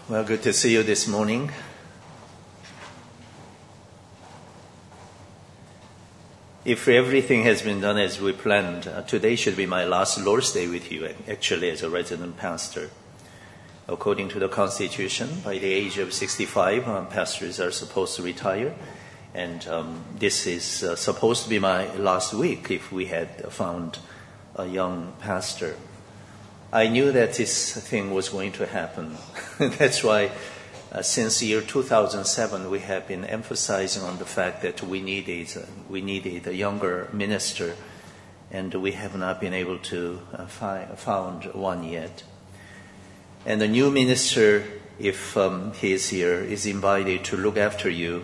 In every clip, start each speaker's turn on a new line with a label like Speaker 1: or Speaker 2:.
Speaker 1: Well, good to see you this morning. If everything has been done as we planned, today should be my last Lord's Day with you, actually as a resident pastor. According to the Constitution, by the age of 65, pastors are supposed to retire. And this is supposed to be my last week if we had found a young pastor. I knew that this thing was going to happen. That's why since year 2007, we have been emphasizing on the fact that we needed a younger minister, and we have not been able to found one yet. And the new minister, if he is here, is invited to look after you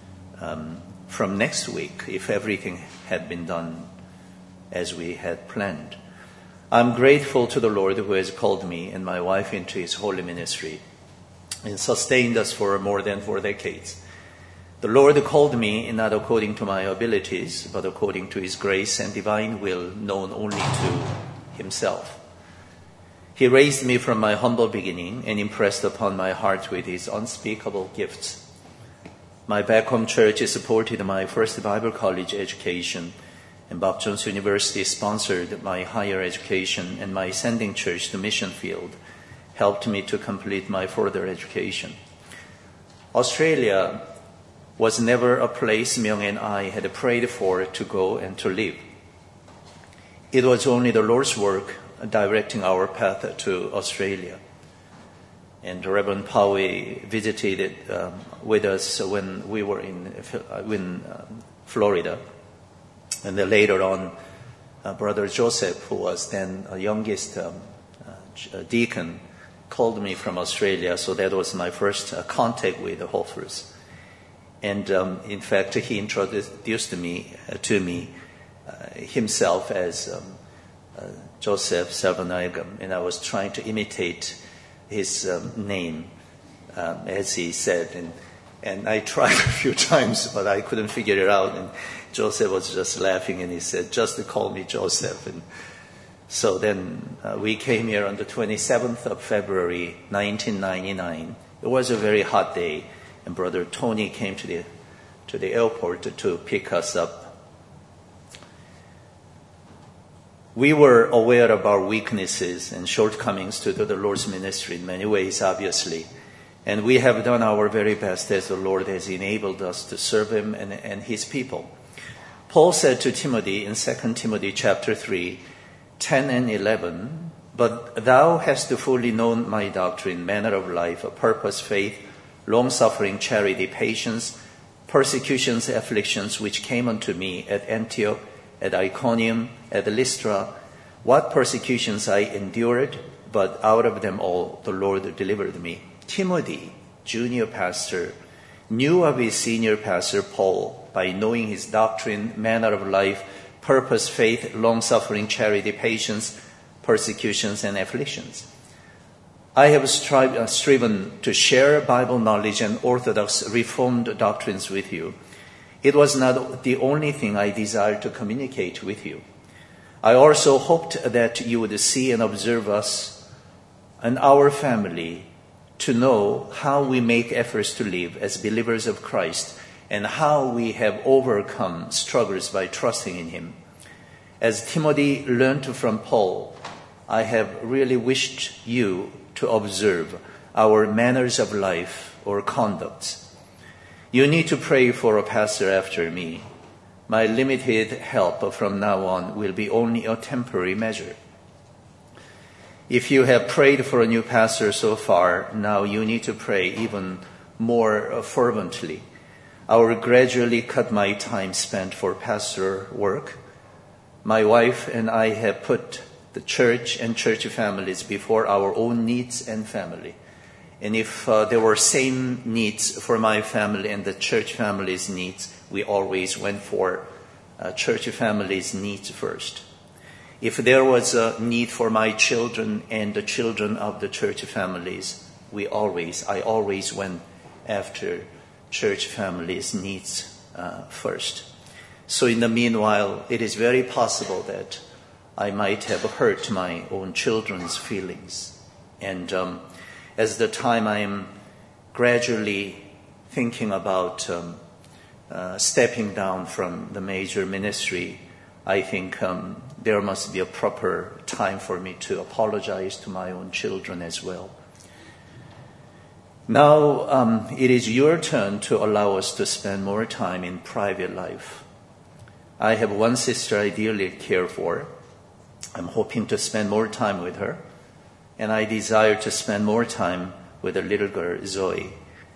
Speaker 1: from next week, if everything had been done as we had planned. I'm grateful to the Lord who has called me and my wife into his holy ministry and sustained us for more than 4 decades. The Lord called me not according to my abilities, but according to his grace and divine will known only to himself. He raised me from my humble beginning and impressed upon my heart with his unspeakable gifts. My back home church supported my first Bible college education, and Bob Jones University sponsored my higher education, and my sending church to mission field helped me to complete my further education. Australia was never a place Myung and I had prayed for to go and to live. It was only the Lord's work directing our path to Australia. And Reverend Poway visited with us when we were in Florida. And then later on, Brother Joseph, who was then a youngest deacon, called me from Australia. So that was my first contact with the Hofers. And in fact, he introduced me to me himself as Joseph Salvanagam, and I was trying to imitate his name as he said. And I tried a few times, but I couldn't figure it out. And Joseph was just laughing, and he said, "Just call me Joseph." And so then we came here on the 27th of February, 1999. It was a very hot day, and Brother Tony came to the airport to pick us up. We were aware of our weaknesses and shortcomings to the Lord's ministry in many ways, obviously. And we have done our very best as the Lord has enabled us to serve him and his people. Paul said to Timothy in 2 Timothy chapter 3, 10 and 11, "But thou hast fully known my doctrine, manner of life, purpose, faith, long-suffering, charity, patience, persecutions, afflictions, which came unto me at Antioch, at Iconium, at Lystra, what persecutions I endured, but out of them all the Lord delivered me." Timothy, junior pastor, knew of his senior pastor Paul by knowing his doctrine, manner of life, purpose, faith, long-suffering, charity, patience, persecutions, and afflictions. I have striven to share Bible knowledge and orthodox Reformed doctrines with you. It was not the only thing I desired to communicate with you. I also hoped that you would see and observe us and our family to know how we make efforts to live as believers of Christ and how we have overcome struggles by trusting in him. As Timothy learned from Paul, I have really wished you to observe our manners of life or conduct. You need to pray for a pastor after me. My limited help from now on will be only a temporary measure. If you have prayed for a new pastor so far, now you need to pray even more fervently. I will gradually cut my time spent for pastoral work. My wife and I have put the church and church families before our own needs and family. And if there were same needs for my family and the church family's needs, we always went for church family's needs first. If there was a need for my children and the children of the church families, I always went after church families' needs first. So in the meanwhile, it is very possible that I might have hurt my own children's feelings. And as the time I'm gradually thinking about stepping down from the major ministry, I think there must be a proper time for me to apologize to my own children as well. Now it is your turn to allow us to spend more time in private life. I have one sister I dearly care for. I'm hoping to spend more time with her, and I desire to spend more time with the little girl, Zoe.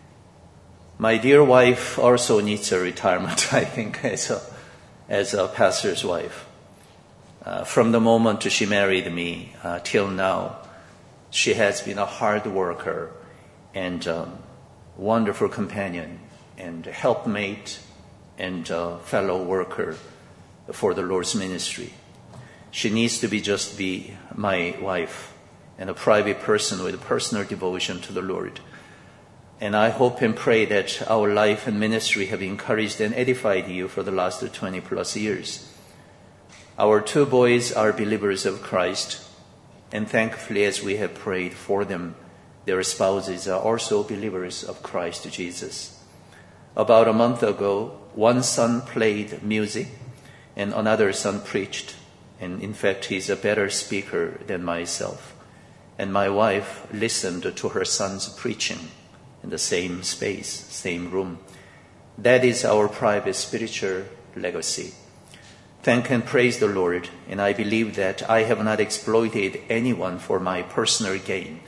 Speaker 1: My dear wife also needs a retirement, I think, as a pastor's wife. From the moment she married me till now, she has been a hard worker and wonderful companion and helpmate and fellow worker for the Lord's ministry. She needs to be my wife and a private person with personal devotion to the Lord. And I hope and pray that our life and ministry have encouraged and edified you for the last 20 plus years. Our two boys are believers of Christ, and thankfully as we have prayed for them, their spouses are also believers of Christ Jesus. About a month ago, one son played music and another son preached. And in fact, he's a better speaker than myself. And my wife listened to her son's preaching in the same space, same room. That is our private spiritual legacy. Thank and praise the Lord. And I believe that I have not exploited anyone for my personal gain.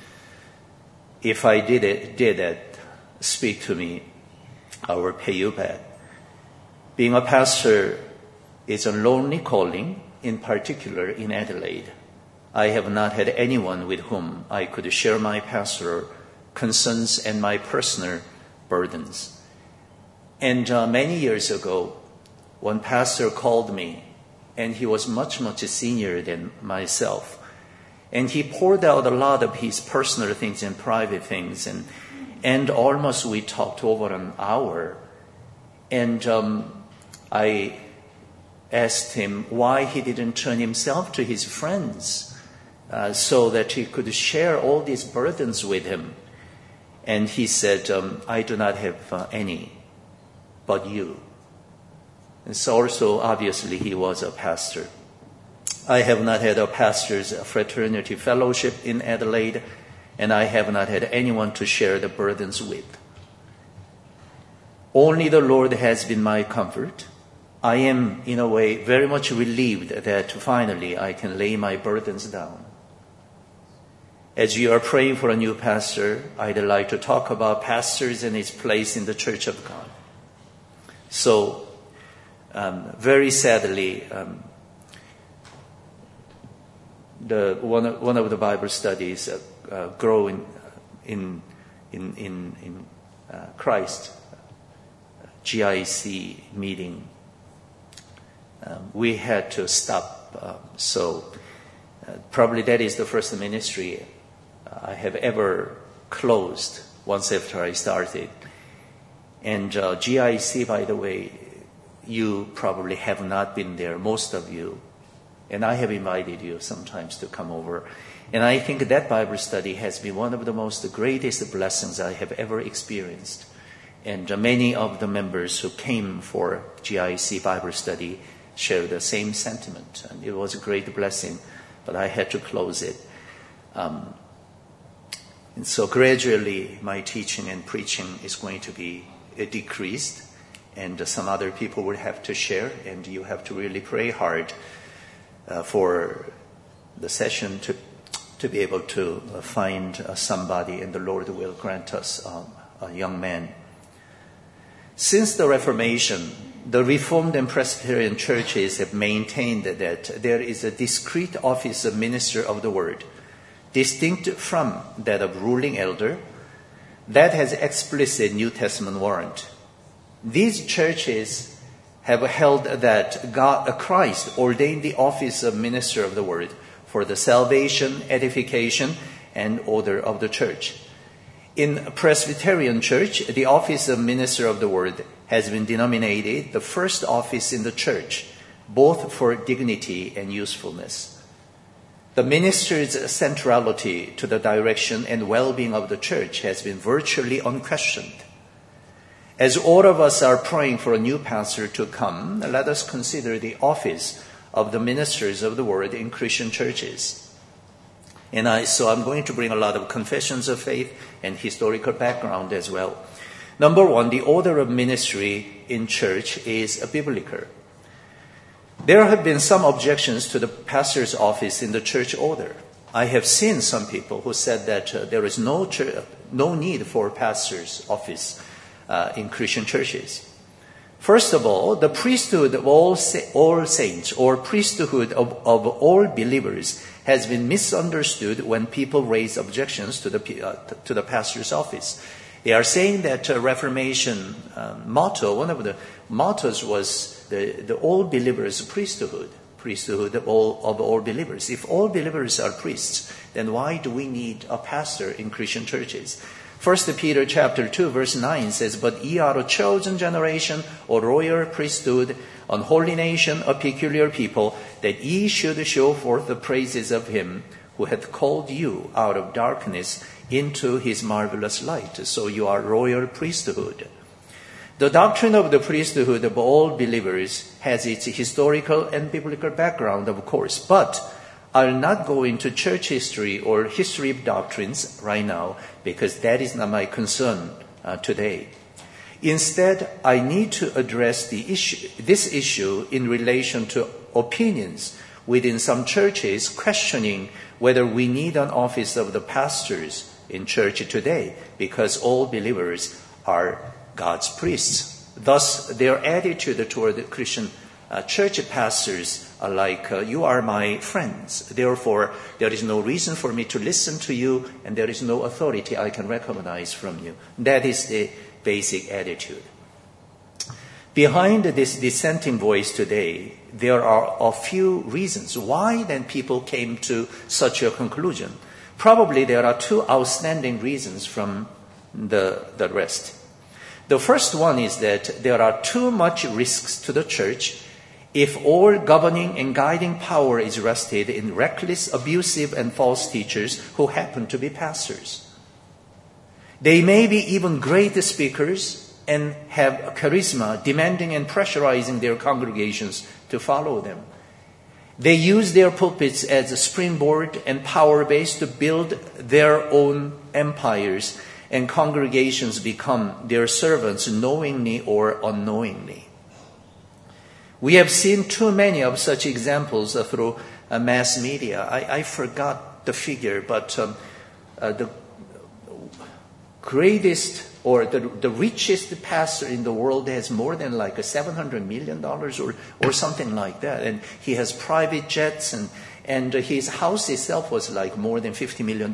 Speaker 1: If I did that, speak to me. I will pay you back. Being a pastor is a lonely calling, in particular in Adelaide. I have not had anyone with whom I could share my pastoral concerns and my personal burdens. And many years ago, one pastor called me, and he was much, much senior than myself. And he poured out a lot of his personal things and private things, and almost we talked over an hour. And I asked him why he didn't turn himself to his friends so that he could share all these burdens with him. And he said, I do not have any but you. And so also, obviously, he was a pastor. I have not had a pastor's fraternity fellowship in Adelaide, and I have not had anyone to share the burdens with. Only the Lord has been my comfort. I am, in a way, very much relieved that finally I can lay my burdens down. As you are praying for a new pastor, I'd like to talk about pastors and his place in the Church of God. So, very sadly, one of the Bible studies grow in Christ, GIC meeting. We had to stop. So probably that is the first ministry I have ever closed once after I started. And GIC, by the way, you probably have not been there, most of you. And I have invited you sometimes to come over. And I think that Bible study has been one of the greatest blessings I have ever experienced. And many of the members who came for GIC Bible study share the same sentiment. And it was a great blessing, but I had to close it. And so gradually my teaching and preaching is going to be decreased. And some other people will have to share. And you have to really pray hard for the session to be able to find somebody, and the Lord will grant us a young man. Since the Reformation, the Reformed and Presbyterian churches have maintained that there is a discrete office of minister of the word, distinct from that of ruling elder, that has explicit New Testament warrant. These churches have held that Christ ordained the office of minister of the word for the salvation, edification, and order of the church. In Presbyterian Church, the office of minister of the word has been denominated the first office in the church, both for dignity and usefulness. The minister's centrality to the direction and well-being of the church has been virtually unquestioned. As all of us are praying for a new pastor to come, let us consider the office of the ministers of the word in Christian churches. So I'm going to bring a lot of confessions of faith and historical background as well. Number one, the order of ministry in church is biblical. There have been some objections to the pastor's office in the church order. I have seen some people who said that there is no need for pastor's office in Christian churches. First of all, the priesthood of all saints or priesthood of all believers has been misunderstood when people raise objections to the pastor's office. They are saying that Reformation motto, one of the mottos was the all believers priesthood of all believers. If all believers are priests, then why do we need a pastor in Christian churches? 1 Peter chapter 2 verse 9 says, "But ye are a chosen generation, a royal priesthood, an holy nation, a peculiar people, that ye should show forth the praises of him who hath called you out of darkness into his marvelous light." So you are royal priesthood. The doctrine of the priesthood of all believers has its historical and biblical background, of course, but I'll not go into church history or history of doctrines right now because that is not my concern today. Instead, I need to address this issue in relation to opinions within some churches questioning whether we need an office of the pastors in church today because all believers are God's priests. Thus, their attitude toward the Christian church pastors are like, you are my friends. Therefore, there is no reason for me to listen to you, and there is no authority I can recognize from you. That is the basic attitude. Behind this dissenting voice today, there are a few reasons why then people came to such a conclusion. Probably there are two outstanding reasons from the rest. The first one is that there are too much risks to the church if all governing and guiding power is rested in reckless, abusive, and false teachers who happen to be pastors. They may be even great speakers and have charisma, demanding and pressurizing their congregations to follow them. They use their pulpits as a springboard and power base to build their own empires, and congregations become their servants knowingly or unknowingly. We have seen too many of such examples through mass media. I forgot the figure, but the greatest or the richest pastor in the world has more than like $700 million or something like that. And he has private jets and his house itself was like more than $50 million.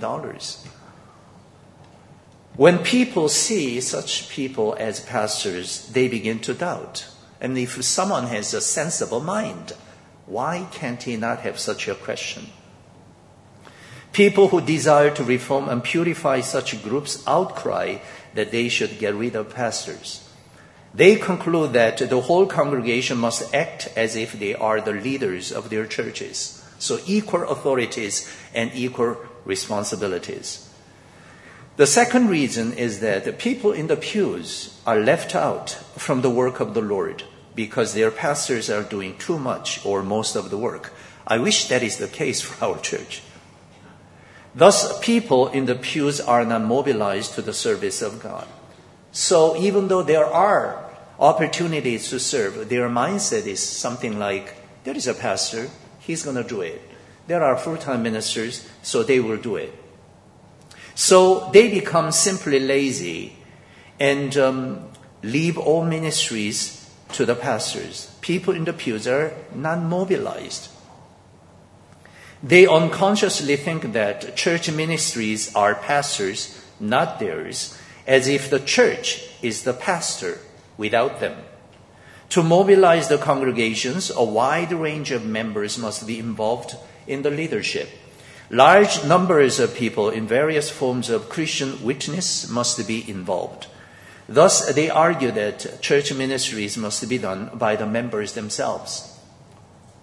Speaker 1: When people see such people as pastors, they begin to doubt. And if someone has a sensible mind, why can't he not have such a question? People who desire to reform and purify such groups outcry that they should get rid of pastors. They conclude that the whole congregation must act as if they are the leaders of their churches. So equal authorities and equal responsibilities. The second reason is that the people in the pews are left out from the work of the Lord because their pastors are doing too much or most of the work. I wish that is the case for our church. Thus, people in the pews are not mobilized to the service of God. So even though there are opportunities to serve, their mindset is something like, there is a pastor, he's going to do it. There are full-time ministers, so they will do it. So they become simply lazy and leave all ministries to the pastors. People in the pews are not mobilized. They unconsciously think that church ministries are pastors, not theirs, as if the church is the pastor without them. To mobilize the congregations, a wide range of members must be involved in the leadership. Large numbers of people in various forms of Christian witness must be involved. Thus, they argue that church ministries must be done by the members themselves.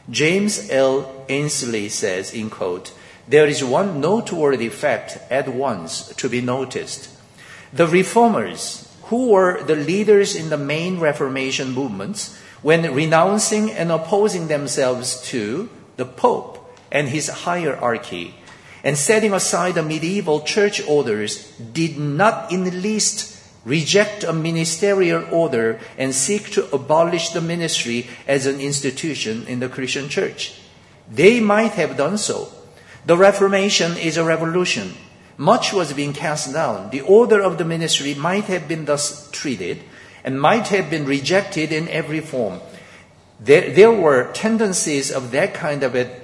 Speaker 1: James L. Ainsley says, in quote, "There is one noteworthy fact at once to be noticed. The reformers, who were the leaders in the main Reformation movements, when renouncing and opposing themselves to the Pope and his hierarchy, and setting aside the medieval church orders, did not in the least reject a ministerial order and seek to abolish the ministry as an institution in the Christian church. They might have done so. The Reformation is a revolution. Much was being cast down. The order of the ministry might have been thus treated and might have been rejected in every form. There were tendencies of that kind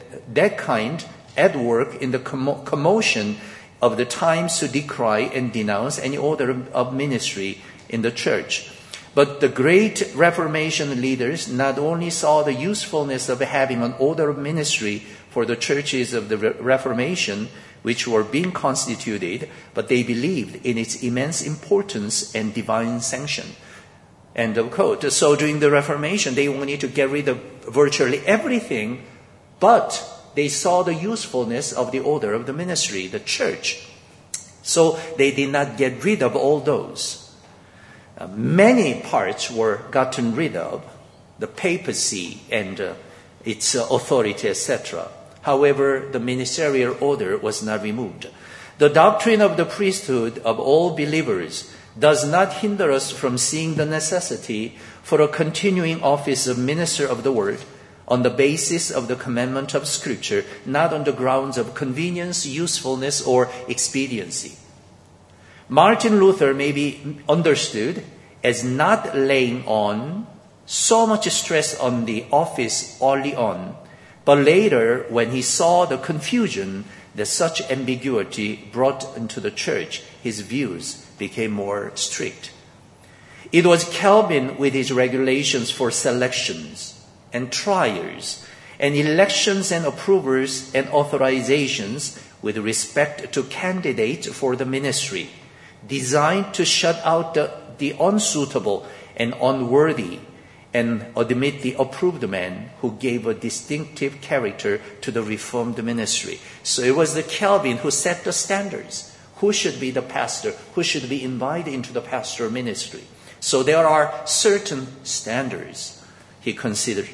Speaker 1: at work in the commotion of the times to decry and denounce any order of ministry in the church. But the great Reformation leaders not only saw the usefulness of having an order of ministry for the churches of the Reformation, which were being constituted, but they believed in its immense importance and divine sanction." End of quote. So during the Reformation, they wanted to get rid of virtually everything, but they saw the usefulness of the order of the ministry, the church. So they did not get rid of all those. Many parts were gotten rid of, the papacy and its authority, etc. However, the ministerial order was not removed. The doctrine of the priesthood of all believers does not hinder us from seeing the necessity for a continuing office of minister of the word on the basis of the commandment of Scripture, not on the grounds of convenience, usefulness, or expediency. Martin Luther may be understood as not laying on so much stress on the office early on, but later, when he saw the confusion that such ambiguity brought into the church, his views became more strict. It was Calvin with his regulations for selections and trials, and elections and approvers and authorizations with respect to candidates for the ministry, designed to shut out the unsuitable and unworthy and admit the approved man who gave a distinctive character to the Reformed ministry. So it was the Calvin who set the standards. Who should be the pastor? Who should be invited into the pastoral ministry? So there are certain standards he considered.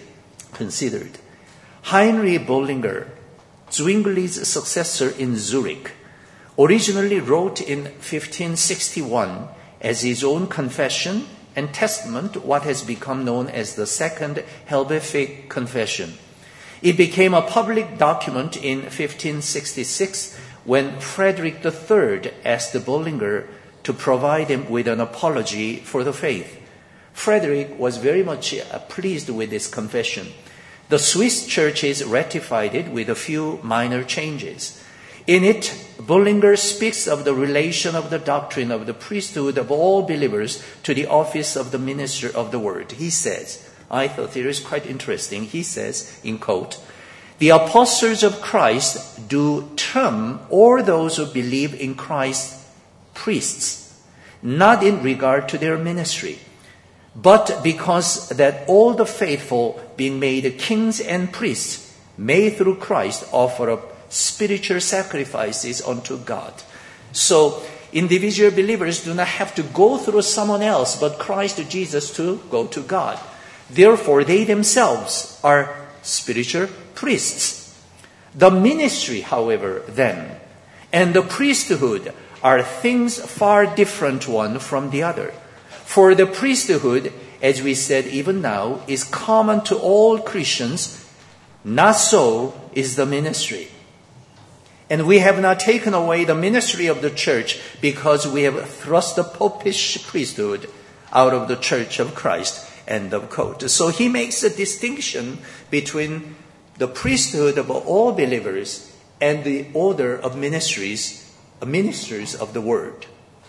Speaker 1: Heinrich Bullinger, Zwingli's successor in Zurich, originally wrote in 1561 as his own confession and testament what has become known as the Second Helvetic Confession. It became a public document in 1566 when Frederick III asked Bullinger to provide him with an apology for the faith. Frederick was very much pleased with this confession. The Swiss churches ratified it with a few minor changes. In it, Bullinger speaks of the relation of the doctrine of the priesthood of all believers to the office of the minister of the word. He says, I thought it was quite interesting. He says, in quote, "The apostles of Christ do term all those who believe in Christ priests, not in regard to their ministry, but because that all the faithful, being made kings and priests, may through Christ offer up spiritual sacrifices unto God." So individual believers do not have to go through someone else but Christ Jesus to go to God. Therefore, they themselves are spiritual priests. The ministry, however, then, and the priesthood are things far different one from the other. For the priesthood, as we said even now, is common to all Christians. Not so is the ministry. And we have not taken away the ministry of the church because we have thrust the popish priesthood out of the church of Christ. End of quote. So he makes a distinction between the priesthood of all believers and the order of ministers of the word.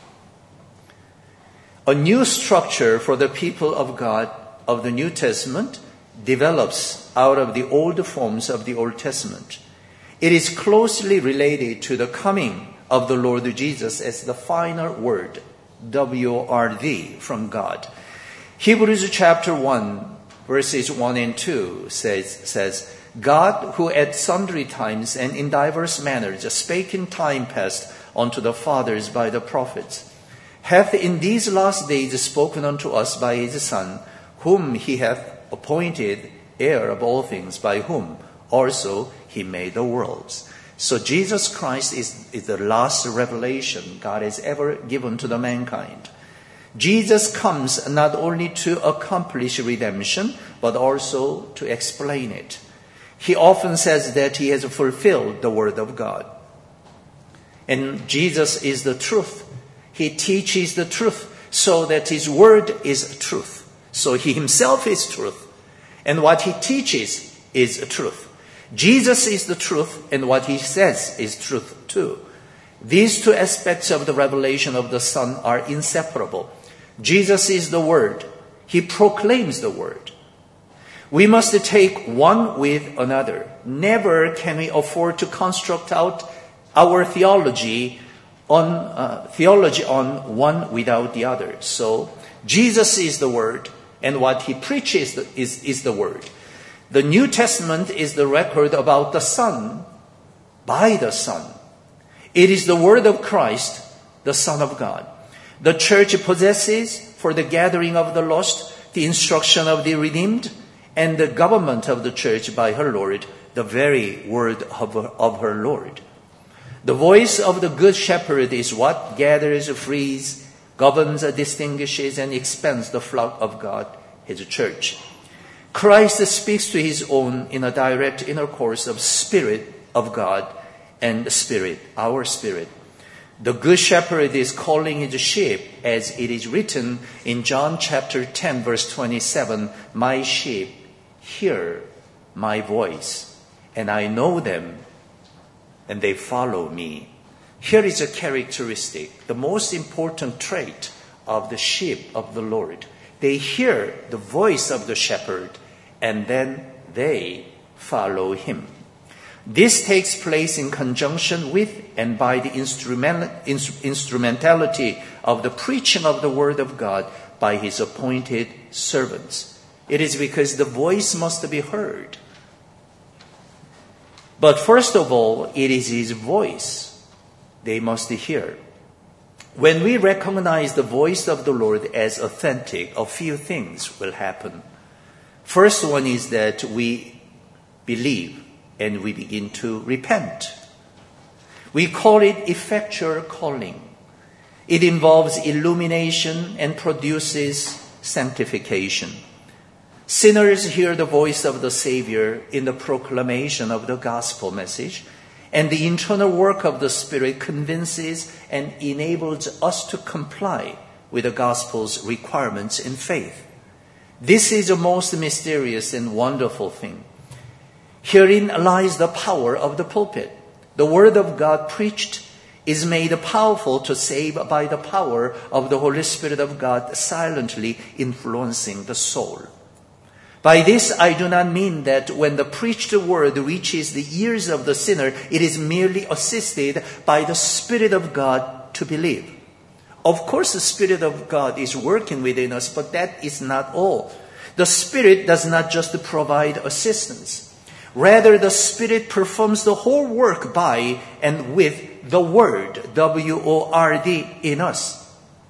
Speaker 1: A new structure for the people of God of the New Testament develops out of the old forms of the Old Testament. It is closely related to the coming of the Lord Jesus as the final word, WRD, from God. Hebrews chapter 1, verses 1 and 2 says, God, who at sundry times and in diverse manners spake in time past unto the fathers by the prophets, hath in these last days spoken unto us by his Son, whom he hath appointed heir of all things, by whom also he made the worlds. So Jesus Christ is the last revelation God has ever given to the mankind. Jesus comes not only to accomplish redemption, but also to explain it. He often says that he has fulfilled the word of God. And Jesus is the truth. He teaches the truth so that his word is truth. So he himself is truth. And what he teaches is truth. Jesus is the truth, and what he says is truth too. These two aspects of the revelation of the Son are inseparable. Jesus is the Word. He proclaims the Word. We must take one with another. Never can we afford to construct out our theology on one without the other. So Jesus is the Word, and what he preaches is the Word. The New Testament is the record about the Son by the Son. It is the word of Christ, the Son of God. The church possesses, for the gathering of the lost, the instruction of the redeemed, and the government of the church by her Lord, the very word of her Lord. The voice of the Good Shepherd is what gathers, frees, governs, distinguishes, and expands the flock of God, his church. Christ speaks to his own in a direct intercourse of Spirit of God and Spirit, our Spirit. The Good Shepherd is calling his sheep, as it is written in John chapter 10, verse 27, "My sheep hear my voice, and I know them, and they follow me." Here is a characteristic, the most important trait of the sheep of the Lord. They hear the voice of the shepherd, and then they follow him. This takes place in conjunction with and by the instrumentality of the preaching of the word of God by his appointed servants. It is because the voice must be heard. But first of all, it is his voice they must hear. When we recognize the voice of the Lord as authentic, a few things will happen. First one is that we believe and we begin to repent. We call it effectual calling. It involves illumination and produces sanctification. Sinners hear the voice of the Savior in the proclamation of the gospel message, and the internal work of the Spirit convinces and enables us to comply with the gospel's requirements in faith. This is a most mysterious and wonderful thing. Herein lies the power of the pulpit. The word of God preached is made powerful to save by the power of the Holy Spirit of God silently influencing the soul. By this, I do not mean that when the preached word reaches the ears of the sinner, it is merely assisted by the Spirit of God to believe. Of course, the Spirit of God is working within us, but that is not all. The Spirit does not just provide assistance. Rather, the Spirit performs the whole work by and with the Word, W-O-R-D, in us.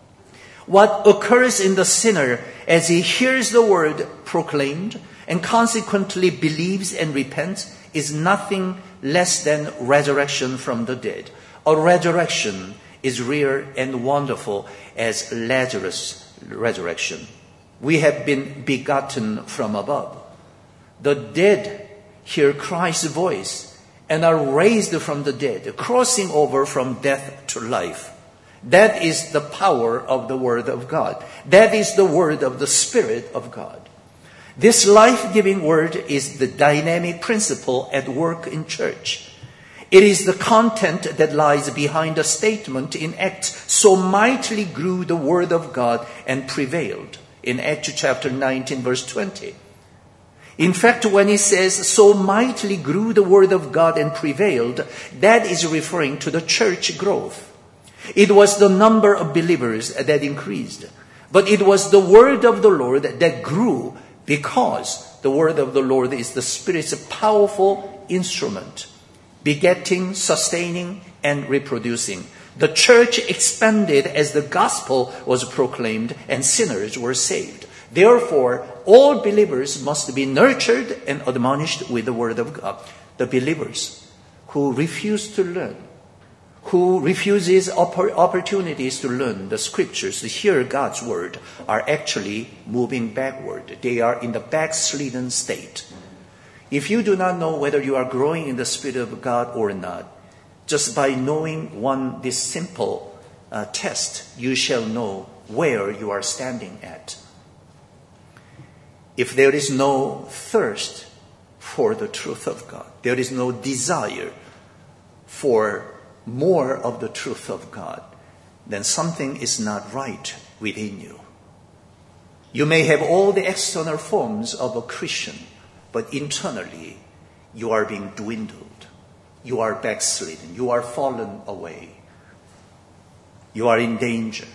Speaker 1: What occurs in the sinner as he hears the Word proclaimed and consequently believes and repents is nothing less than resurrection from the dead. A resurrection is rare and wonderful as Lazarus' resurrection. We have been begotten from above. The dead hear Christ's voice and are raised from the dead, crossing over from death to life. That is the power of the Word of God. That is the Word of the Spirit of God. This life-giving Word is the dynamic principle at work in church. It is the content that lies behind the statement in Acts, "So mightily grew the Word of God and prevailed," in Acts chapter 19, verse 20. In fact, when he says, "So mightily grew the Word of God and prevailed," that is referring to the church growth. It was the number of believers that increased, but it was the Word of the Lord that grew because the word of the Lord is the Spirit's powerful instrument, begetting, sustaining, and reproducing. The church expanded as the gospel was proclaimed and sinners were saved. Therefore, all believers must be nurtured and admonished with the word of God. The believers who refuse to learn, who refuses opportunities to learn the scriptures, to hear God's word, are actually moving backward. They are in the backslidden state. If you do not know whether you are growing in the Spirit of God or not, just by knowing this simple test, you shall know where you are standing at. If there is no thirst for the truth of God, there is no desire for more of the truth of God, then something is not right within you. You may have all the external forms of a Christian, but internally you are being dwindled. You are backslidden. You are fallen away. You are in danger.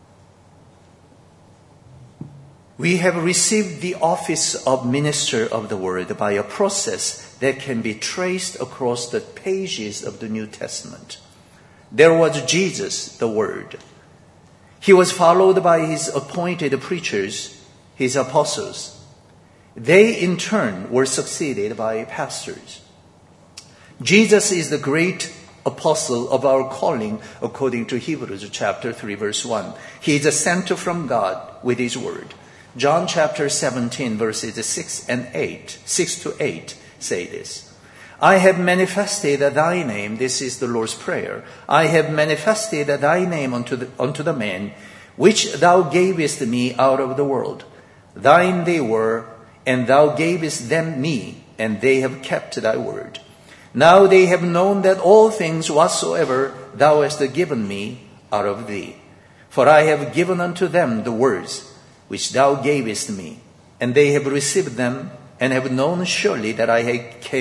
Speaker 1: We have received the office of minister of the word by a process that can be traced across the pages of the New Testament. There was Jesus, the Word. He was followed by his appointed preachers, his apostles. They in turn were succeeded by pastors. Jesus is the great apostle of our calling according to Hebrews chapter 3 verse 1. He is sent from God with his word. John chapter 17 verses 6 to 8 say this. I have manifested thy name, this is the Lord's prayer. I have manifested thy name unto the men, which thou gavest me out of the world. Thine they were, and thou gavest them me, and they have kept thy word. Now they have known that all things whatsoever thou hast given me are of thee. For I have given unto them the words which thou gavest me, and they have received them, and have known surely that I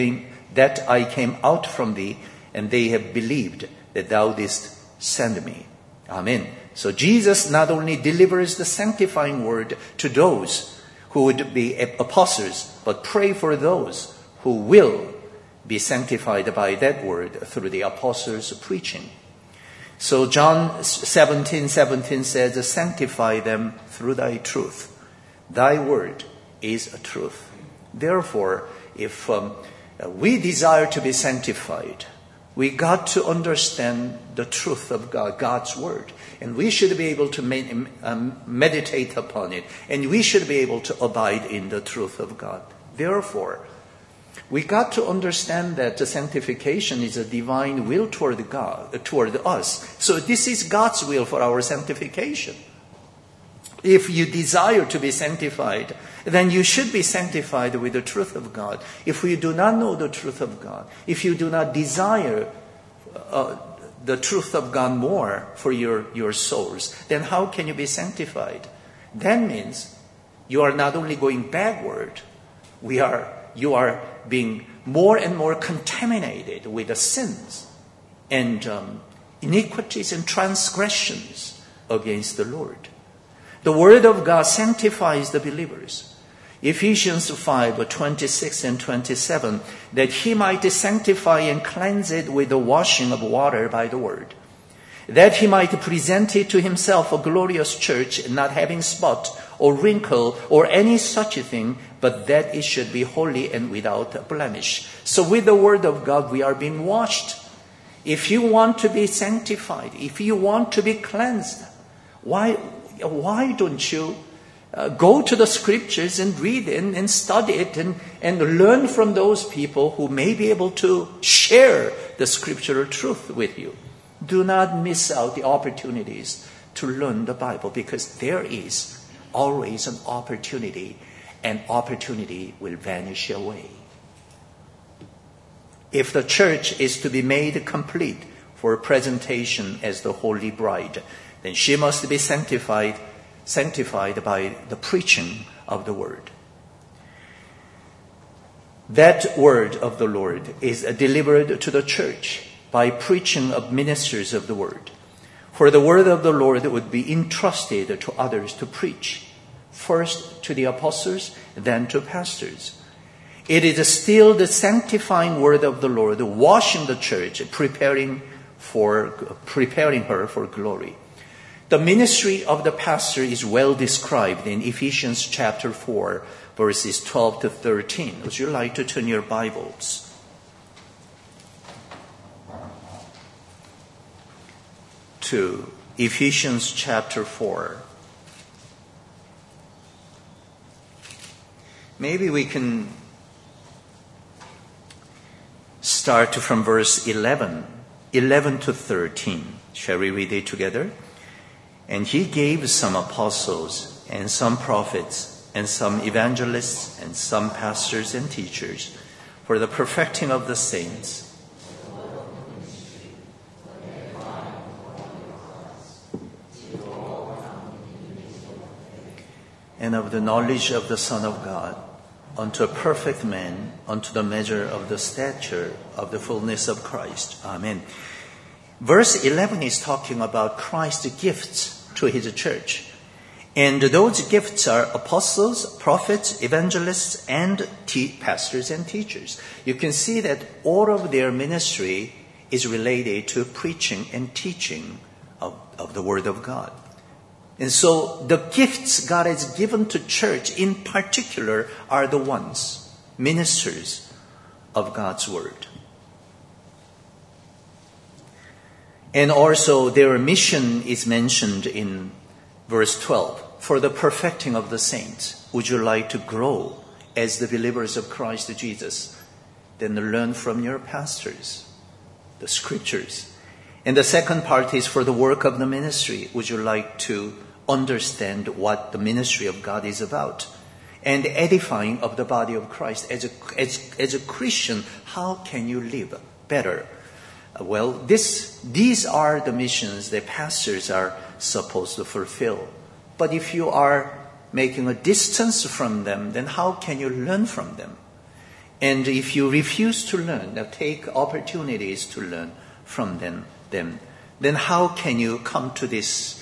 Speaker 1: came out from thee, and they have believed that thou didst send me. Amen. So Jesus not only delivers the sanctifying word to those who would be apostles, but pray for those who will be sanctified by that word through the apostles' preaching. So John 17:17 says, sanctify them through thy truth. Thy word is a truth. Therefore, if we desire to be sanctified, we got to understand the truth of God, God's word. And we should be able to meditate upon it. And we should be able to abide in the truth of God. Therefore, we got to understand that the sanctification is a divine will toward God, toward us. So this is God's will for our sanctification. If you desire to be sanctified, then you should be sanctified with the truth of God. If you do not know the truth of God, if you do not desire the truth of God more for your souls, then how can you be sanctified? That means you are not only going backward, you are being more and more contaminated with the sins and iniquities and transgressions against the Lord. The word of God sanctifies the believers. Ephesians 5:26 and 27, that he might sanctify and cleanse it with the washing of water by the word, that he might present it to himself a glorious church, not having spot or wrinkle or any such a thing, but that it should be holy and without blemish. So with the word of God, we are being washed. If you want to be sanctified, if you want to be cleansed, why don't you go to the scriptures and read it and study it and learn from those people who may be able to share the scriptural truth with you? Do not miss out the opportunities to learn the Bible, because there is always an opportunity, and opportunity will vanish away. If the church is to be made complete for presentation as the holy bride, then she must be sanctified by the preaching of the word. That word of the Lord is delivered to the church by preaching of ministers of the word. For the word of the Lord would be entrusted to others to preach, first to the apostles, then to pastors. It is still the sanctifying word of the Lord, washing the church, preparing her for glory. The ministry of the pastor is well described in Ephesians chapter 4, verses 12 to 13. Would you like to turn your Bibles to Ephesians chapter 4? Maybe we can start from verse 11 to 13. Shall we read it together? And he gave some apostles and some prophets and some evangelists and some pastors and teachers for the perfecting of the saints, and of the knowledge of the Son of God, unto a perfect man, unto the measure of the stature of the fullness of Christ. Amen. Verse 11 is talking about Christ's gifts to his church. And those gifts are apostles, prophets, evangelists, and pastors and teachers. You can see that all of their ministry is related to preaching and teaching of the Word of God. And so the gifts God has given to church in particular are the ones, ministers of God's Word. And also their mission is mentioned in verse 12. For the perfecting of the saints. Would you like to grow as the believers of Christ Jesus? Then learn from your pastors, the scriptures. And the second part is for the work of the ministry. Would you like to understand what the ministry of God is about? And the edifying of the body of Christ. As a Christian, how can you live better? Well, these are the missions that pastors are supposed to fulfill. But if you are making a distance from them, then how can you learn from them? And if you refuse to learn, take opportunities to learn from them, then how can you come to this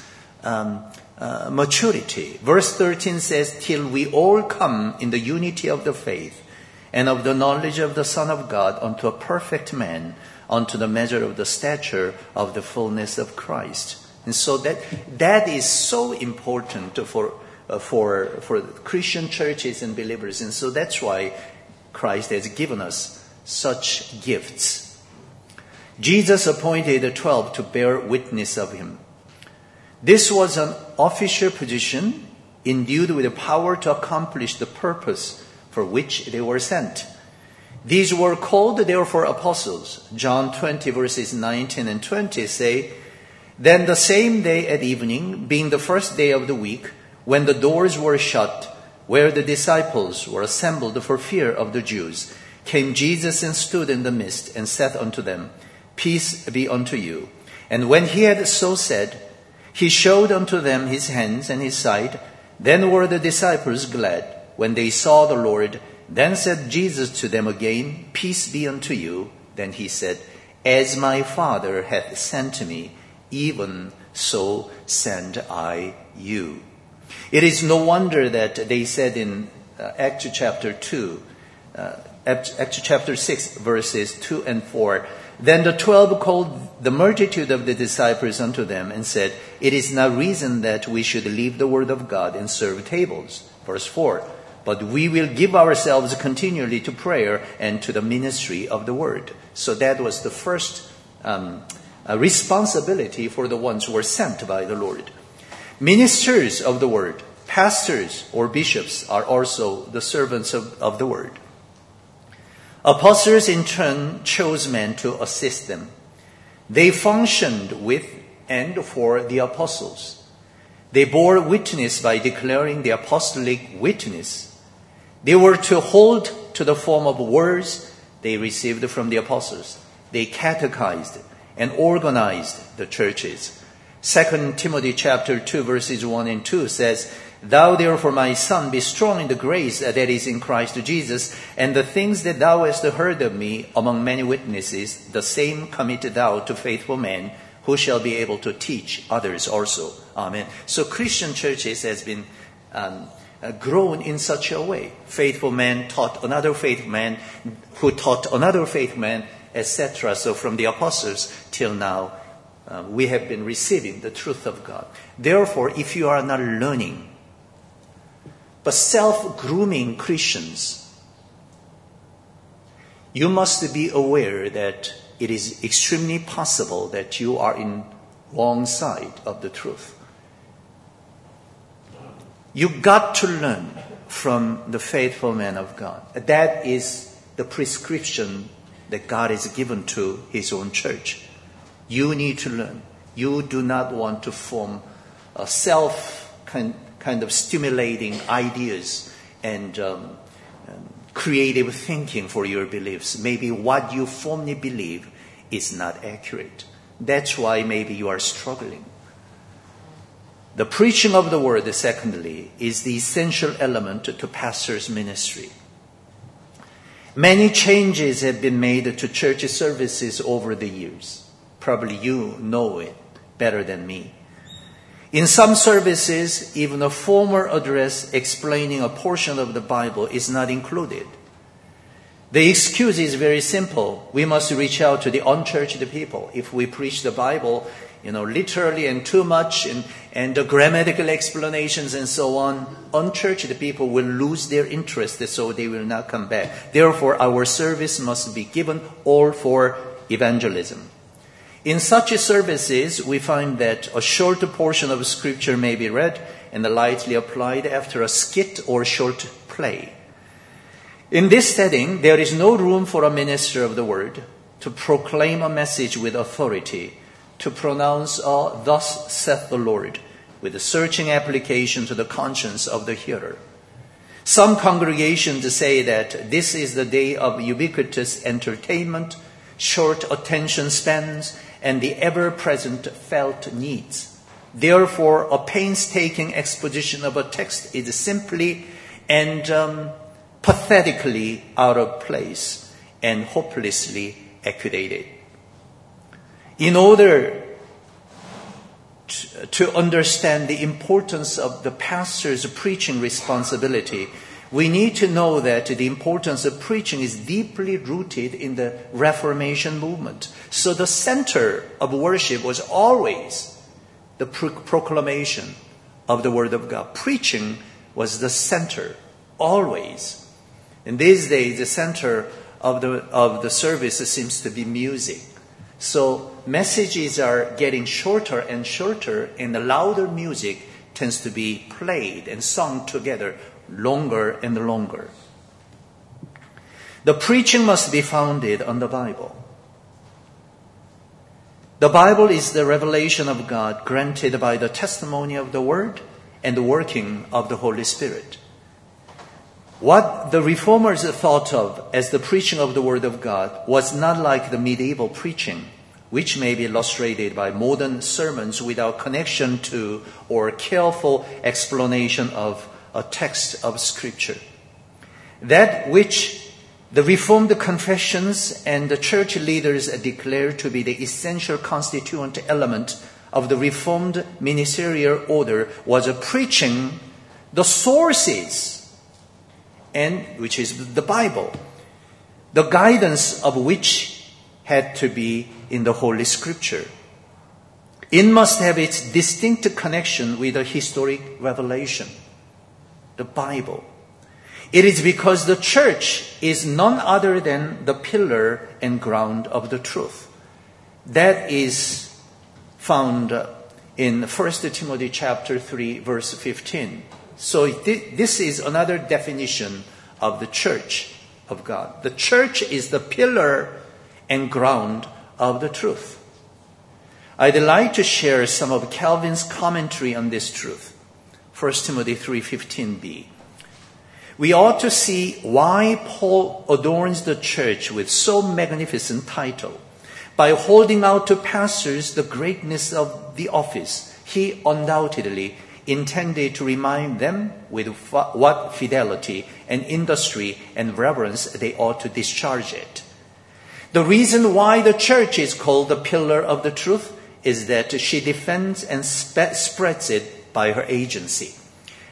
Speaker 1: maturity? Verse 13 says, till we all come in the unity of the faith and of the knowledge of the Son of God unto a perfect man, unto the measure of the stature of the fullness of Christ. And so that is so important for Christian churches and believers. And so that's why Christ has given us such gifts. Jesus appointed the 12 to bear witness of him. This was an official position endued with the power to accomplish the purpose for which they were sent. These were called therefore apostles. John 20 verses 19 and 20 say, then the same day at evening, being the first day of the week, when the doors were shut, where the disciples were assembled for fear of the Jews, came Jesus and stood in the midst and said unto them, peace be unto you. And when he had so said, he showed unto them his hands and his side. Then were the disciples glad when they saw the Lord. Then said Jesus to them again, peace be unto you. Then he said, as my Father hath sent me, even so send I you. It is no wonder that they said in Acts chapter 6, verses 2 and 4, then the 12 called the multitude of the disciples unto them and said, it is not reason that we should leave the word of God and serve tables. Verse 4, but we will give ourselves continually to prayer and to the ministry of the word. So that was the first responsibility for the ones who were sent by the Lord. Ministers of the word, pastors or bishops are also the servants of the word. Apostles in turn chose men to assist them. They functioned with and for the apostles. They bore witness by declaring the apostolic witness. They were to hold to the form of words they received from the apostles. They catechized and organized the churches. 2 Timothy chapter 2 verses 1 and 2 says, thou therefore, my son, be strong in the grace that is in Christ Jesus, and the things that thou hast heard of me among many witnesses, the same commit thou to faithful men, who shall be able to teach others also. Amen. So Christian churches has been grown in such a way. Faithful man taught another faithful man, who taught another faithful man, etc. So from the apostles till now, we have been receiving the truth of God. Therefore, if you are not learning, but self-grooming Christians, you must be aware that it is extremely possible that you are in wrong side of the truth. You got to learn from the faithful man of God. That is the prescription that God has given to His own church. You need to learn. You do not want to form a self kind of stimulating ideas and creative thinking for your beliefs. Maybe what you firmly believe is not accurate. That's why maybe you are struggling. The preaching of the word, secondly, is the essential element to pastor's ministry. Many changes have been made to church services over the years. Probably you know it better than me. In some services, even a formal address explaining a portion of the Bible is not included. The excuse is very simple. We must reach out to the unchurched people. If we preach the Bible, literally and too much and the grammatical explanations and so on, unchurched people will lose their interest, so they will not come back. Therefore, our service must be given all for evangelism. In such services, we find that a short portion of Scripture may be read and lightly applied after a skit or short play. In this setting, there is no room for a minister of the word to proclaim a message with authority, to pronounce "Thus saith the Lord," with a searching application to the conscience of the hearer. Some congregations say that this is the day of ubiquitous entertainment, short attention spans, and the ever-present felt needs. Therefore, a painstaking exposition of a text is simply and pathetically out of place and hopelessly acquidated. In order to understand the importance of the pastor's preaching responsibility, we need to know that the importance of preaching is deeply rooted in the Reformation movement. So the center of worship was always the proclamation of the Word of God. Preaching was the center, always. In these days, the center of the service seems to be music. So messages are getting shorter and shorter, and the louder music tends to be played and sung together longer and longer. The preaching must be founded on the Bible. The Bible is the revelation of God granted by the testimony of the Word and the working of the Holy Spirit. What the Reformers thought of as the preaching of the Word of God was not like the medieval preaching, which may be illustrated by modern sermons without connection to or careful explanation of a text of Scripture. That which the Reformed confessions and the church leaders declare to be the essential constituent element of the Reformed ministerial order was a preaching the sources, and which is the Bible, the guidance of which had to be in the Holy Scripture. It must have its distinct connection with the historic revelation, the Bible. It is because the church is none other than the pillar and ground of the truth. That is found in 1 Timothy chapter 3, verse 15. So this is another definition of the church of God. The church is the pillar and ground of the truth. I'd like to share some of Calvin's commentary on this truth. 1 Timothy 3:15b. We ought to see why Paul adorns the church with so magnificent title. By holding out to pastors the greatness of the office, he undoubtedly intended to remind them with what fidelity and industry and reverence they ought to discharge it. The reason why the church is called the pillar of the truth is that she defends and spreads it by her agency.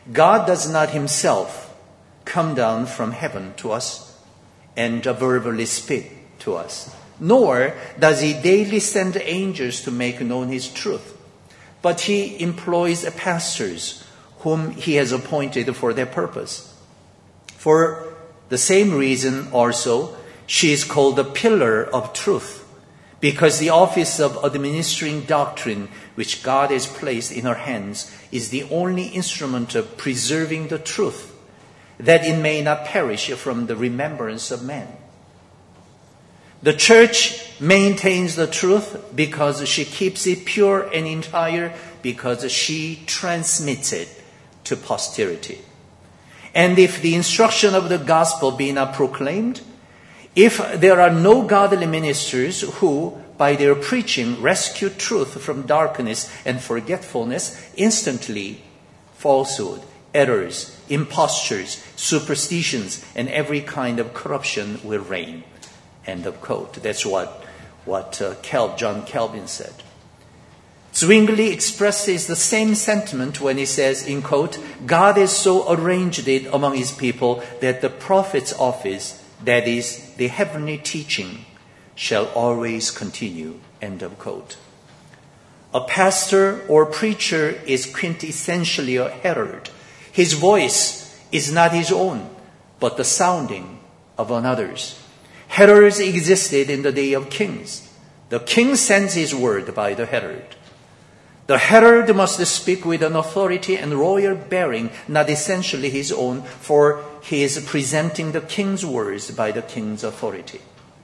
Speaker 1: God does not himself come down from heaven to us and verbally speak to us, nor does he daily send angels to make known his truth, but he employs pastors whom he has appointed for their purpose. For the same reason also, she is called the pillar of truth, because the office of administering doctrine which God has placed in her hands is the only instrument of preserving the truth, that it may not perish from the remembrance of men. The church maintains the truth because she keeps it pure and entire, because she transmits it to posterity. And if the instruction of the gospel be not proclaimed, if there are no godly ministers who, by their preaching, rescue truth from darkness and forgetfulness, instantly falsehood, errors, impostures, superstitions, and every kind of corruption will reign. End of quote. That's what John Calvin said. Zwingli expresses the same sentiment when he says, in quote, God has so arranged it among his people that the prophet's office, that is, the heavenly teaching, shall always continue. End of quote. A pastor or preacher is quintessentially a herald. His voice is not his own, but the sounding of another's. Heralds existed in the day of kings. The king sends his word by the herald. The herald must speak with an authority and royal bearing, not essentially his own, for he is presenting the king's words by the king's authority.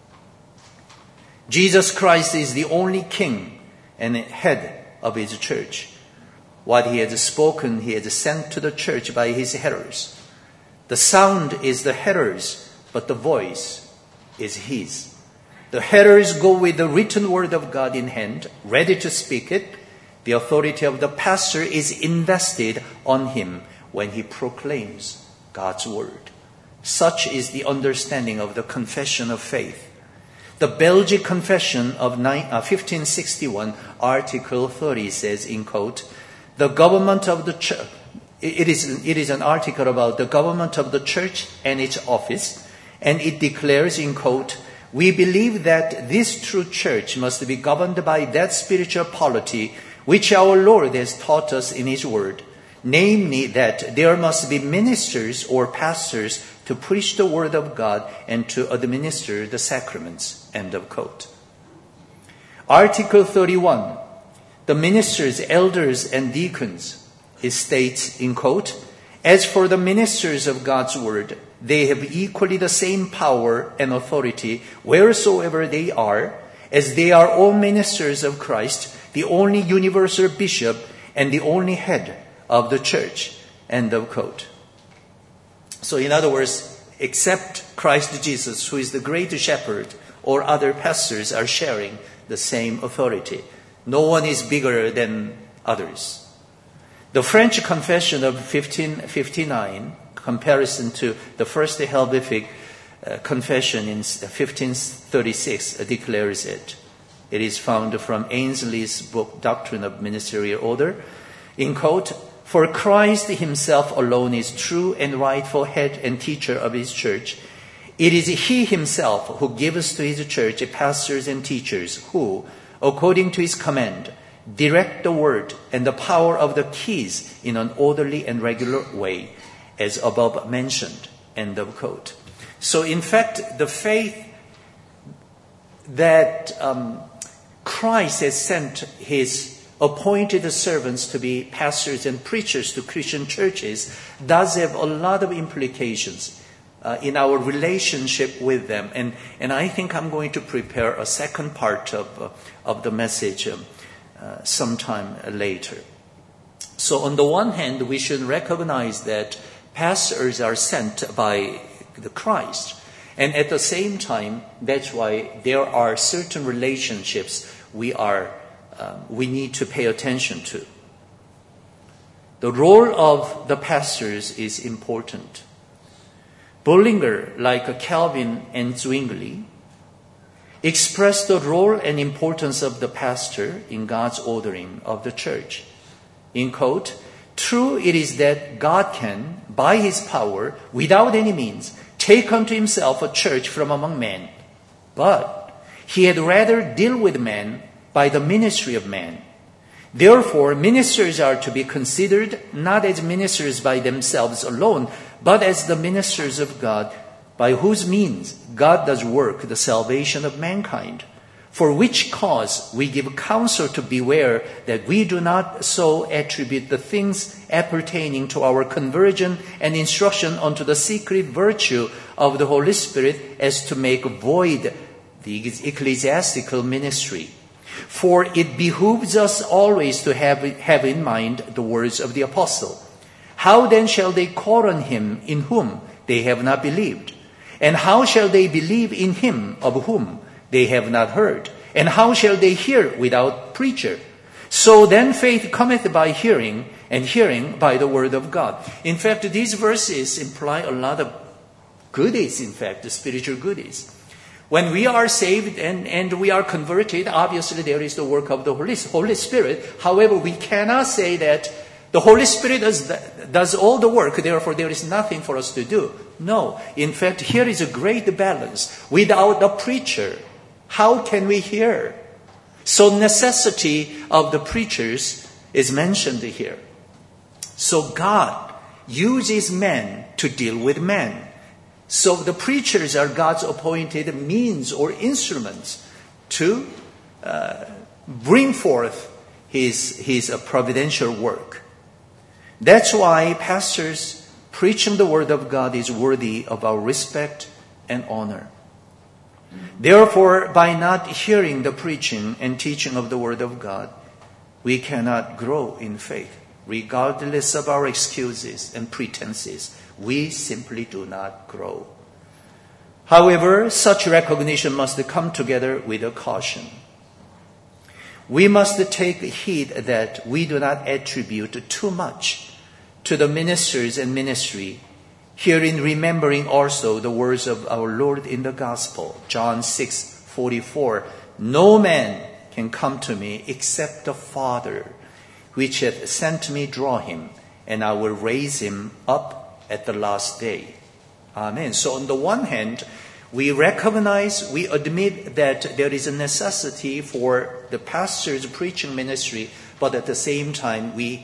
Speaker 1: Jesus Christ is the only king and head of his church. What he has spoken, he has sent to the church by his heralds. The sound is the herald's, but the voice is his. The heralds go with the written word of God in hand, ready to speak it. The authority of the pastor is invested on him when he proclaims God's word. Such is the understanding of the Confession of Faith. The Belgic Confession of 1561, Article 30 says, in quote, the government of the church, it is an article about the government of the church and its office, and it declares, in quote, we believe that this true church must be governed by that spiritual polity which our Lord has taught us in his word, namely that there must be ministers or pastors to preach the word of God and to administer the sacraments. End of quote. Article 31, the ministers, elders, and deacons, it states, in quote, as for the ministers of God's word, they have equally the same power and authority wheresoever they are, as they are all ministers of Christ, the only universal bishop and the only head of the church. End of quote. So in other words, except Christ Jesus, who is the great shepherd, or other pastors are sharing the same authority. No one is bigger than others. The French Confession of 1559, comparison to the First Helvetic Confession in 1536, declares it. It is found from Ainsley's book, Doctrine of Ministerial Order. In quote, for Christ himself alone is true and rightful head and teacher of his church. It is he himself who gives to his church pastors and teachers who, according to his command, direct the word and the power of the keys in an orderly and regular way, as above mentioned. End of quote. So in fact, the faith that Christ has sent his appointed servants to be pastors and preachers to Christian churches does have a lot of implications in our relationship with them. And I think I'm going to prepare a second part of the message sometime later. So on the one hand, we should recognize that pastors are sent by the Christ. And at the same time, that's why there are certain relationships we need to pay attention to. The role of the pastors is important. Bullinger, like Calvin and Zwingli, expressed the role and importance of the pastor in God's ordering of the church. In quote, True it is that God can, by his power, without any means, take unto himself a church from among men. But he had rather deal with men by the ministry of man. Therefore, ministers are to be considered not as ministers by themselves alone, but as the ministers of God, by whose means God does work the salvation of mankind. For which cause we give counsel to beware that we do not so attribute the things appertaining to our conversion and instruction unto the secret virtue of the Holy Spirit as to make void the ecclesiastical ministry. For it behooves us always to have in mind the words of the apostle. How then shall they call on him in whom they have not believed? And how shall they believe in him of whom they have not heard? And how shall they hear without preacher? So then faith cometh by hearing, and hearing by the word of God. In fact, these verses imply a lot of goodies, in fact, the spiritual goodies. When we are saved and we are converted, obviously there is the work of the Holy Spirit. However, we cannot say that the Holy Spirit does all the work, therefore there is nothing for us to do. No. In fact, here is a great balance. Without a preacher, how can we hear? So necessity of the preachers is mentioned here. So God uses men to deal with men. So the preachers are God's appointed means or instruments to bring forth his providential work. That's why pastors preaching the word of God is worthy of our respect and honor. Therefore, by not hearing the preaching and teaching of the word of God, we cannot grow in faith. Regardless of our excuses and pretenses, we simply do not grow. However, such recognition must come together with a caution. We must take heed that we do not attribute too much to the ministers and ministry, herein remembering also the words of our Lord in the Gospel, John 6:44, no man can come to me except the Father, which hath sent me, draw him, and I will raise him up at the last day. Amen. So on the one hand, we admit that there is a necessity for the pastor's preaching ministry, but at the same time, we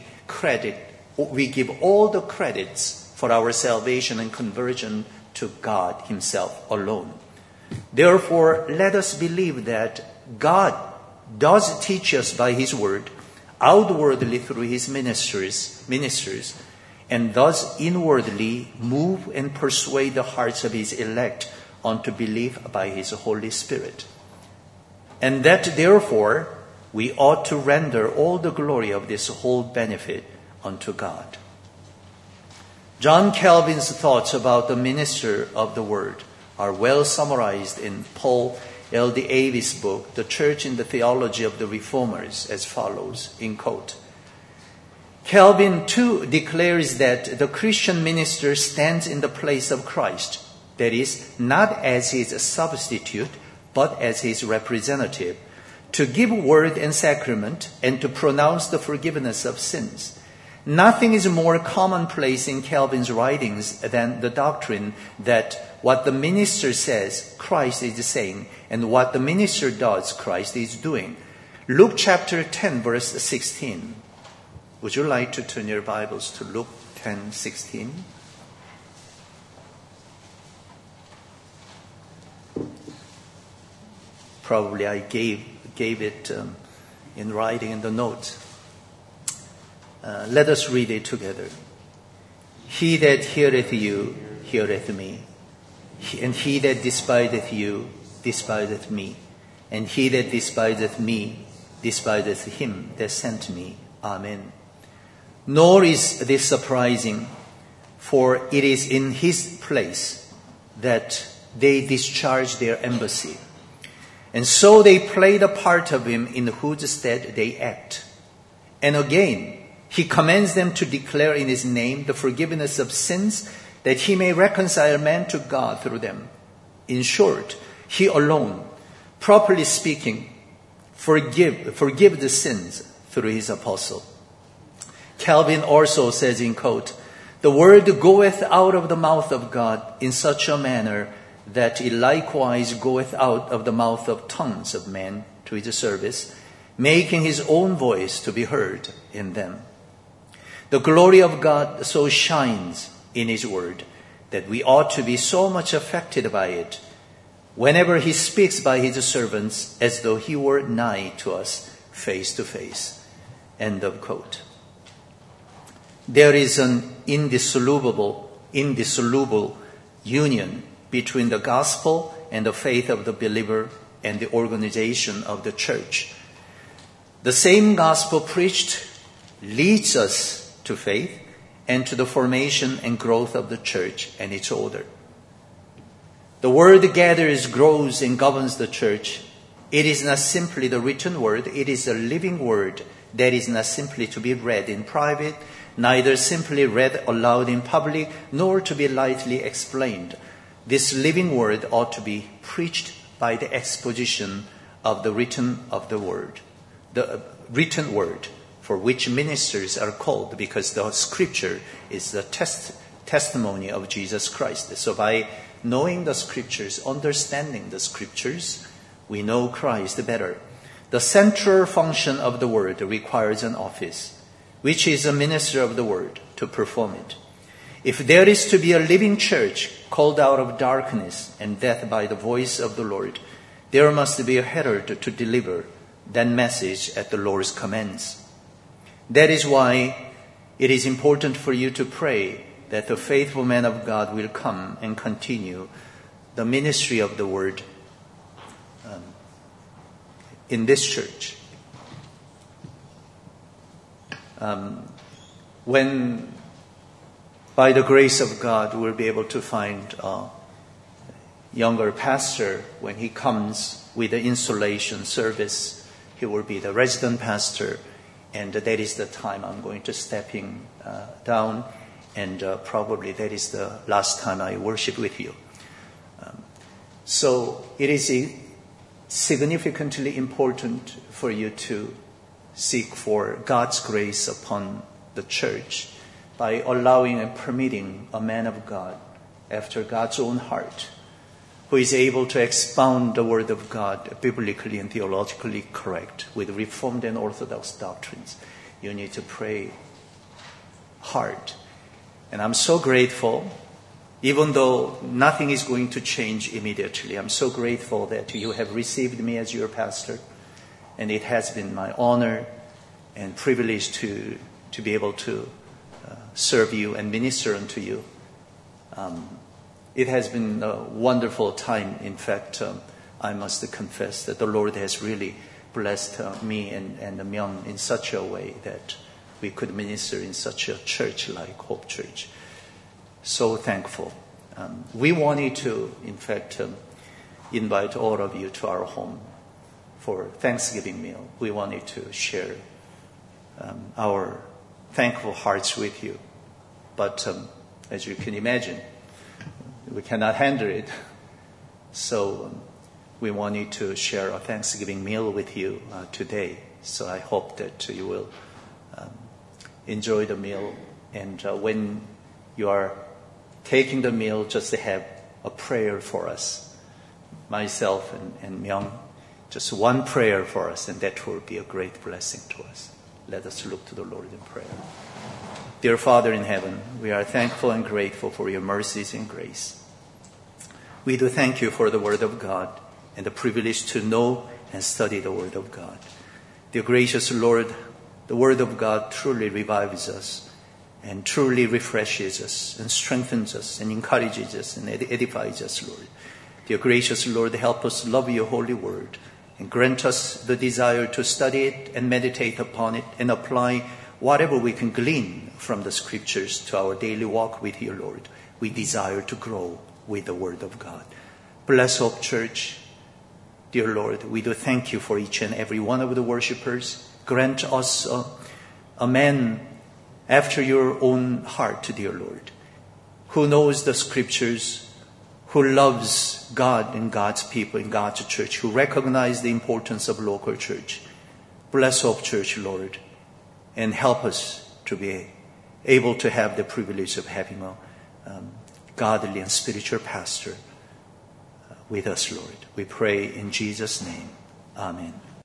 Speaker 1: give all the credits for our salvation and conversion to God himself alone. Therefore, let us believe that God does teach us by his word, outwardly through his ministers, and thus inwardly move and persuade the hearts of his elect unto belief by his Holy Spirit. And that therefore we ought to render all the glory of this whole benefit unto God. John Calvin's thoughts about the minister of the word are well summarized in Paul L.D. Avis' book, The Church in the Theology of the Reformers, as follows, in quote. Calvin too declares that the Christian minister stands in the place of Christ, that is, not as his substitute, but as his representative, to give word and sacrament and to pronounce the forgiveness of sins. Nothing is more commonplace in Calvin's writings than the doctrine that what the minister says, Christ is saying, and what the minister does, Christ is doing. Luke chapter 10, verse 16. Would you like to turn your Bibles to Luke 10:16? Probably I gave it in writing in the notes. Let us read it together. He that heareth you, heareth me. And he that despiseth you, despiseth me. And he that despiseth me, despiseth him that sent me. Amen. Nor is this surprising, for it is in his place that they discharge their embassy. And so they play the part of him in whose stead they act. And again, he commands them to declare in his name the forgiveness of sins, that he may reconcile man to God through them. In short, he alone, properly speaking, forgive the sins through his apostle. Calvin also says in quote, "The word goeth out of the mouth of God in such a manner that it likewise goeth out of the mouth of tongues of men to his service, making his own voice to be heard in them." The glory of God so shines in his word that we ought to be so much affected by it whenever he speaks by his servants as though he were nigh to us face to face. End of quote. There is an indissoluble union between the gospel and the faith of the believer and the organization of the church. The same gospel preached leads us to faith and to the formation and growth of the church and its order. The word gathers, grows, and governs the church. It is not simply the written word, it is a living word that is not simply to be read in private, neither simply read aloud in public, nor to be lightly explained. This living word ought to be preached by the exposition of the written word, for which ministers are called, because the scripture is the testimony of Jesus Christ. So by knowing the scriptures, understanding the scriptures, we know Christ better. The central function of the word requires an office, which is a minister of the word, to perform it. If there is to be a living church called out of darkness and death by the voice of the Lord, there must be a herald to deliver that message at the Lord's commands. That is why it is important for you to pray that the faithful man of God will come and continue the ministry of the word in this church. When, by the grace of God, we'll be able to find a younger pastor, when he comes with the installation service, he will be the resident pastor, and that is the time I'm going to step down, and probably that is the last time I worship with you. So it is significantly important for you to seek for God's grace upon the church by allowing and permitting a man of God after God's own heart, who is able to expound the word of God biblically and theologically correct with Reformed and Orthodox doctrines. You need to pray hard. And I'm so grateful, even though nothing is going to change immediately, I'm so grateful that you have received me as your pastor. And it has been my honor and privilege to be able to serve you and minister unto you. It has been a wonderful time. In fact, I must confess that the Lord has really blessed me and Myung in such a way that we could minister in such a church like Hope Church. So thankful. We wanted to, in fact, invite all of you to our home for Thanksgiving meal. We wanted to share our thankful hearts with you. But as you can imagine, we cannot handle it. So we wanted to share a Thanksgiving meal with you today. So I hope that you will enjoy the meal. And when you are taking the meal, just have a prayer for us. Myself and Myung, just one prayer for us, and that will be a great blessing to us. Let us look to the Lord in prayer. Dear Father in heaven, we are thankful and grateful for your mercies and grace. We do thank you for the Word of God and the privilege to know and study the Word of God. Dear gracious Lord, the Word of God truly revives us and truly refreshes us and strengthens us and encourages us and edifies us, Lord. Dear gracious Lord, help us love your holy word and grant us the desire to study it and meditate upon it and apply whatever we can glean from the scriptures to our daily walk with you, Lord. We desire to grow with the word of God. Bless Hope Church. Dear Lord, we do thank you for each and every one of the worshipers. Grant us a man after your own heart, dear Lord, who knows the scriptures, who loves God and God's people in God's church, who recognize the importance of local church. Bless Hope Church, Lord, and help us to be able to have the privilege of having a godly and spiritual pastor with us, Lord. We pray in Jesus' name. Amen.